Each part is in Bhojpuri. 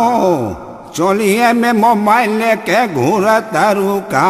चोलिए में मोबाइल लेके घूरता रुका।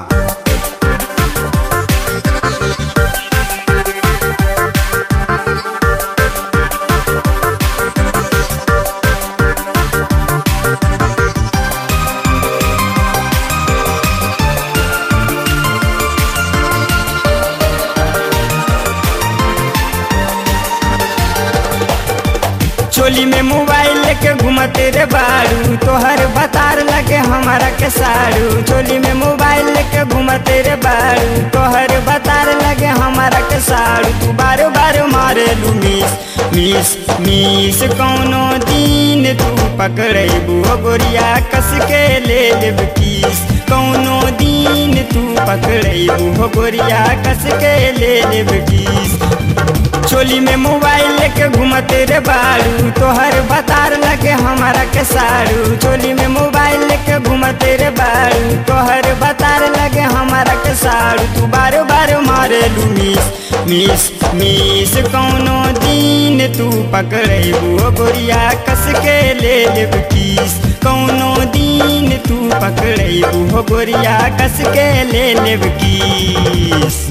चोली में मोबाइल लेके घूमते रे बारू, तोहर बतार लगे हमारा के साड़ू। चोली में मोबाइल लेके घूमते रे बारू, तोहर बतार लगे हमारा के साड़ू। तू बार बार मारे लू मिस मिस कौनो दिन तू पकड़ेबू गोरिया कस के ले लेब किस। कौनो दिन तू पकड़ेबू गोरिया कस के ले लेब किस। चोली में मोबाइल लेके घूमते रे बारू, तोहर बतार लगे हमारा के साड़ू। चोली में मोबाइल लेके घूमते रे बारू, तोहर बतार लगे हमारा के साड़ू। तू बार बार मारे लू मिस मिस कौनो दिन तू पकड़ेबू गोरिया कस के ले लेब किस। कौनो दिन तू पकड़ेबू गोरिया कस के ले लेब किस।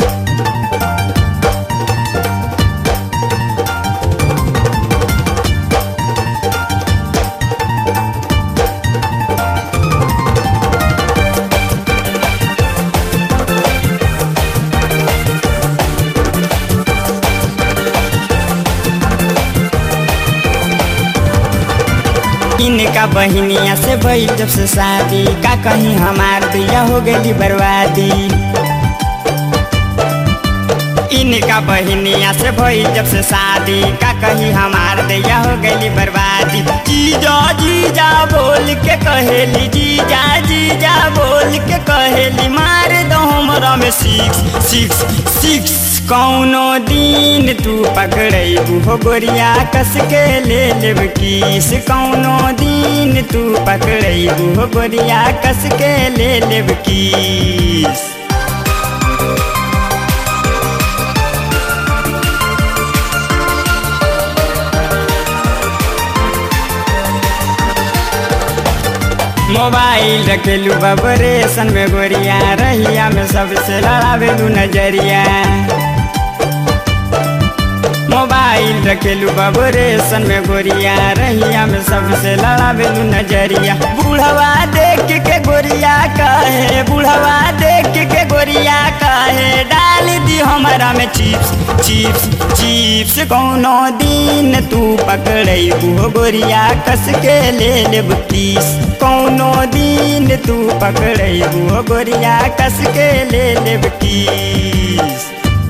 इनका बहनिया से भइल जब से शादी, का कहीं हमार दिया हो गई बर्बादी। इनका बहनिया से भइल जब से शादी, का कहीं हमार दिया हो गई बर्बादी। जीजा जीजा बोल के कहेली, जीजा जीजा बोल के कहेली, मार दो हमरा में सिक्स। कौनो दिन तू पकड़ेबू गोरिया कस के ले लेब किस। कौनो दिन तू पकड़ेबू गोरिया कस के ले लेब किस। मोबाइल रखेलू बबरेशन में गोरिया, रहिया में सबसे लड़ावेलू नजरिया। मोबाइल रखेलू बबरेशन में गोरिया, रहिया में सबसे लड़ावेलू नजरिया। बुढ़वा देख के गोरिया कहे, बुढ़वा देख के गोरिया कहे, डाल दी हमारा में चिप्स। कौनो दिन तू पकड़ेबू गोरिया कस के ले लेब किस। कौनो दिन तू पकड़ेबू गोरिया कस के ले लेब किस।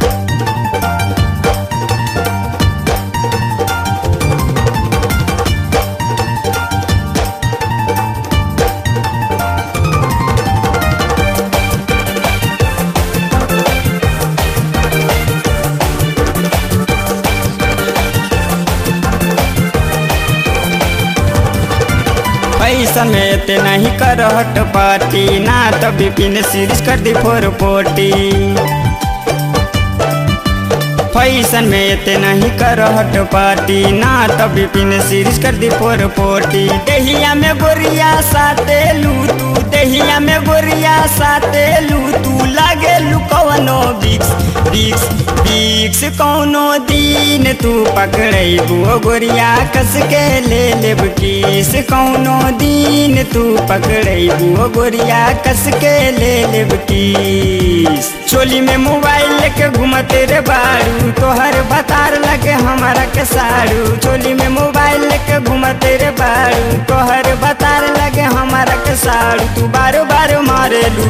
पैसा में ते नहीं कर हट पार्टी, ना तो बिपिन सीरीज कर दी 440। फैशन में ते नहीं कर हट पार्टी, ना तो बिपिन सीरीज कर दी 440। दहिया में गोरिया साते लू तू, दहिया में गोरिया साते लू तू, लागे लू कवनो बिक्स। कौनो दिन तू पकड़ेबू गोरिया कस के ले लेब किस। कौनो दिन तू पकड़ेबू गोरिया कस के ले लेब किस। चोली में मोबाइल लेके घूमते रे बारू, तोहर बतार लगे हमारा के साड़ू। चोली में मोबाइल लेके घूमते रे बारू, तोहर बतार लगे हमारा के साड़ू। तू बार बार मारे लू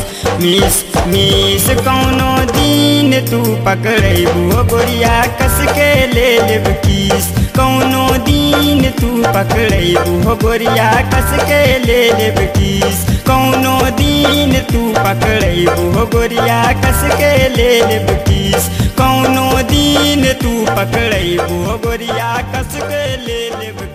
मिस कौनो दिन तू पकड़ेबू गोरिया कस के ले लेब किस। कौनो दिन तू पकड़ेबू गोरिया कस के ले लेब किस। कौनो दिन तू पकड़ेबू गोरिया कस के ले लेब किस। कौनो दिन तू पकड़ेबू गोरिया कस के ले लेब।